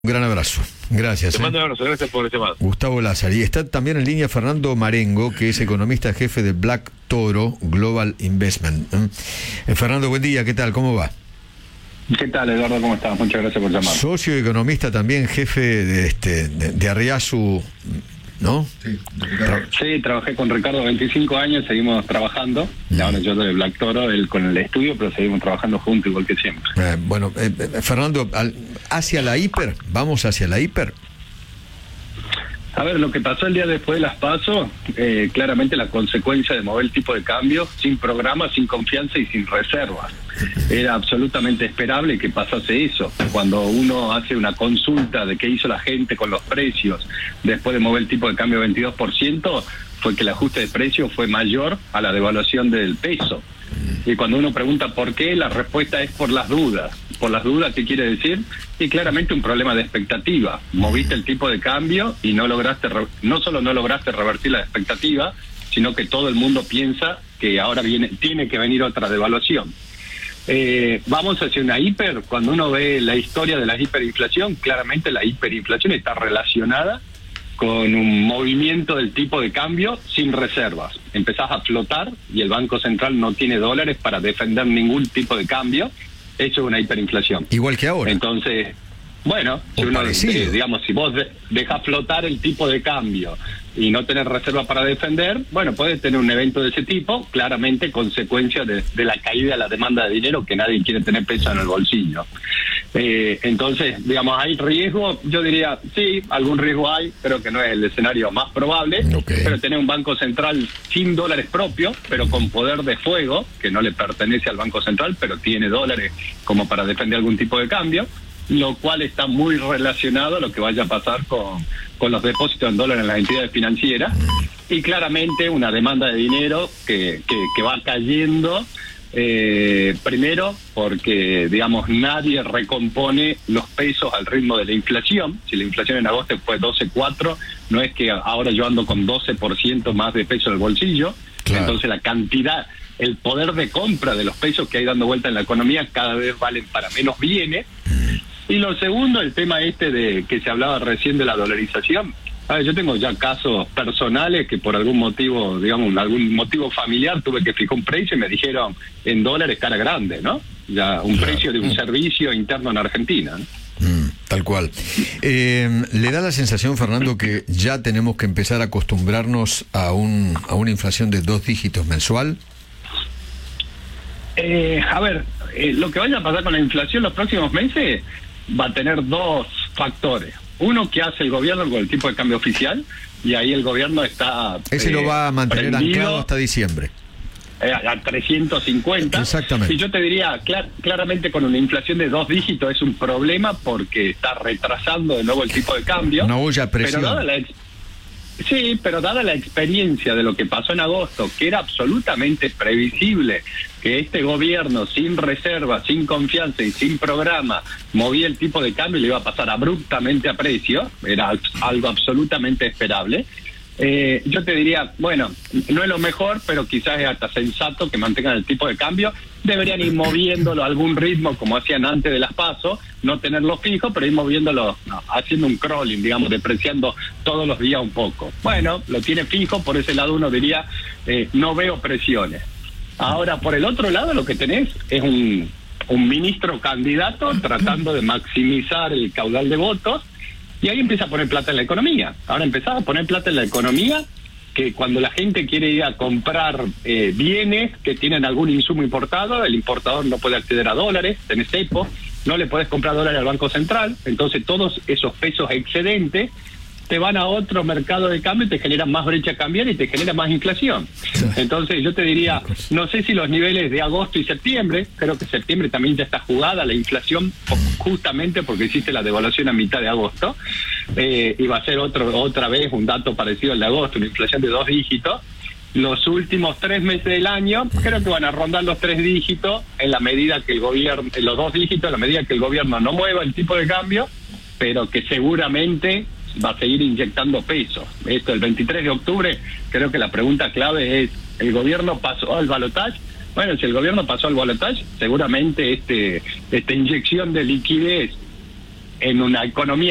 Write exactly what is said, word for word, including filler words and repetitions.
Un gran abrazo. Gracias. Te mando eh. un abrazo, gracias por el llamado. Gustavo Lázaro. Y está también en línea Fernando Marengo, que es economista jefe de Black Toro Global Investment. Eh, Fernando, buen día, ¿qué tal? ¿Cómo va? ¿Qué tal, Eduardo? ¿Cómo estás? Muchas gracias por llamar. Socio economista también, jefe de este de, de Arriazu, ¿no? Sí, Tra sí, trabajé con Ricardo veinticinco años, seguimos trabajando. Mm. Ahora yo de Black Toro, él con el estudio, pero seguimos trabajando juntos igual que siempre. Eh, bueno, eh, Fernando, al, hacia la hiper, ¿vamos hacia la hiper? A ver, lo que pasó el día después de las PASO, eh, claramente la consecuencia de mover el tipo de cambio sin programa, sin confianza y sin reservas. Era absolutamente esperable que pasase eso. Cuando uno hace una consulta de qué hizo la gente con los precios después de mover el tipo de cambio veintidós por ciento, fue que el ajuste de precios fue mayor a la devaluación del peso. Y cuando uno pregunta por qué, la respuesta es por las dudas. ¿Por las dudas qué quiere decir? Y claramente un problema de expectativa. Moviste el tipo de cambio y no lograste, no solo no lograste revertir la expectativa, sino que todo el mundo piensa que ahora viene, tiene que venir otra devaluación. Eh, vamos hacia una hiper. Cuando uno ve la historia de la hiperinflación, claramente la hiperinflación está relacionada con un movimiento del tipo de cambio sin reservas. Empezás a flotar y el Banco Central no tiene dólares para defender ningún tipo de cambio. Eso es una hiperinflación. Igual que ahora. Entonces, bueno, si uno, eh, digamos, si vos de, dejas flotar el tipo de cambio y no tenés reserva para defender, bueno, puedes tener un evento de ese tipo, claramente consecuencia de, de la caída de la demanda de dinero, que nadie quiere tener peso en el bolsillo. Eh, entonces, digamos, ¿hay riesgo? Yo diría, sí, algún riesgo hay, pero que no es el escenario más probable. Okay. Pero tener un banco central sin dólares propios, pero con poder de fuego, que no le pertenece al Banco Central, pero tiene dólares como para defender algún tipo de cambio, lo cual está muy relacionado a lo que vaya a pasar con, con los depósitos en dólares en las entidades financieras, y claramente una demanda de dinero que, que, que va cayendo, eh, primero porque, digamos, nadie recompone los pesos al ritmo de la inflación. Si la inflación en agosto fue doce coma cuatro, no es que ahora yo ando con doce por ciento más de peso en el bolsillo, claro. Entonces la cantidad, el poder de compra de los pesos que hay dando vuelta en la economía cada vez valen para menos bienes. Y lo segundo, el tema este de que se hablaba recién de la dolarización. A ver, yo tengo ya casos personales que por algún motivo, digamos, algún motivo familiar, tuve que fijar un precio y me dijeron en dólares cara grande, ¿no? Ya un claro. precio de un servicio interno en Argentina, ¿no? Mm, tal cual. Eh, ¿Le da la sensación, Fernando, que ya tenemos que empezar a acostumbrarnos a, un, a una inflación de dos dígitos mensual? Eh, a ver, eh, lo que vaya a pasar con la inflación los próximos meses va a tener dos factores. Uno, que hace el gobierno con el tipo de cambio oficial, y ahí el gobierno está... Ese eh, lo va a mantener anclado hasta diciembre. Eh, a trescientos cincuenta. Exactamente. Y yo te diría, clar, claramente con una inflación de dos dígitos es un problema porque está retrasando de nuevo el tipo de cambio. Una olla a presión. Pero dada la Sí, pero dada la experiencia de lo que pasó en agosto, que era absolutamente previsible que este gobierno sin reserva, sin confianza y sin programa movía el tipo de cambio y le iba a pasar abruptamente a precio, era algo absolutamente esperable. Eh, yo te diría, bueno, no es lo mejor, pero quizás es hasta sensato que mantengan el tipo de cambio. Deberían ir moviéndolo a algún ritmo como hacían antes de las PASO, no tenerlo fijo, pero ir moviéndolo, no, haciendo un crawling, digamos, depreciando todos los días un poco. Bueno, lo tiene fijo, por ese lado uno diría, eh, no veo presiones. Ahora, por el otro lado, lo que tenés es un, un ministro candidato tratando de maximizar el caudal de votos, y ahí empieza a poner plata en la economía. Ahora empezaba a poner plata en la economía, que cuando la gente quiere ir a comprar eh, bienes que tienen algún insumo importado, el importador no puede acceder a dólares, tenés cepo, no le puedes comprar dólares al Banco Central, entonces todos esos pesos excedentes te van a otro mercado de cambio y te generan más brecha cambiaria y te genera más inflación. Entonces yo te diría, no sé si los niveles de agosto y septiembre, creo que septiembre también ya está jugada la inflación, justamente porque hiciste la devaluación a mitad de agosto, eh, y va a ser otro, otra vez un dato parecido al de agosto, una inflación de dos dígitos. Los últimos tres meses del año creo que van a rondar los tres dígitos en la medida que el gobierno, los dos dígitos en la medida que el gobierno no mueva el tipo de cambio, pero que seguramente va a seguir inyectando pesos. Esto el veintitrés de octubre, creo que la pregunta clave es, ¿el gobierno pasó al balotaje? Bueno, si el gobierno pasó al balotaje, seguramente este esta inyección de liquidez en una economía